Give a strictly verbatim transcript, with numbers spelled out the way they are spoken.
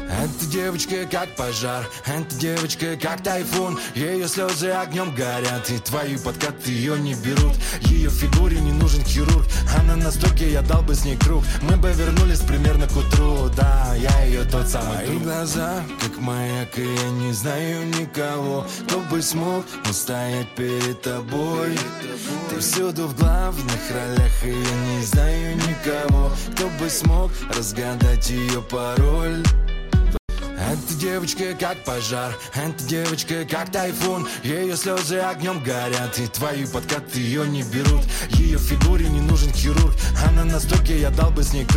Эта девочка как пожар, эта девочка как тайфун. Ее слезы огнем горят, и твои подкаты ее не берут. Ее фигуре не нужен хирург, она на стойке, я дал бы с ней круг. Мы бы вернулись примерно к утру, да, я ее тот самый друг. Мои глаза, как маяк, и я не знаю никого, кто бы смог устоять перед тобой. Ты всюду в главных ролях, и я не знаю никого, кто бы смог разгадать ее пароль. Эта девочка как пожар, эта девочка как тайфун. Ее слезы огнем горят, и твои подкаты ее не берут. Ее фигуре не нужен хирург, она на стойке, я дал бы с ней круг.